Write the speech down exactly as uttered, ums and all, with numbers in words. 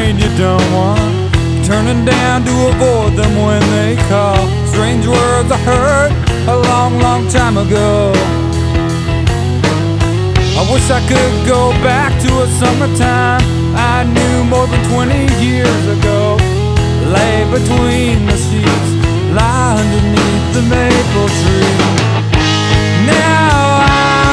need you don't want. Turning down to avoid them when they call. Strange words I heard a long, long time ago. I wish I could go back to a summertime I knew more than twenty years ago. Lay between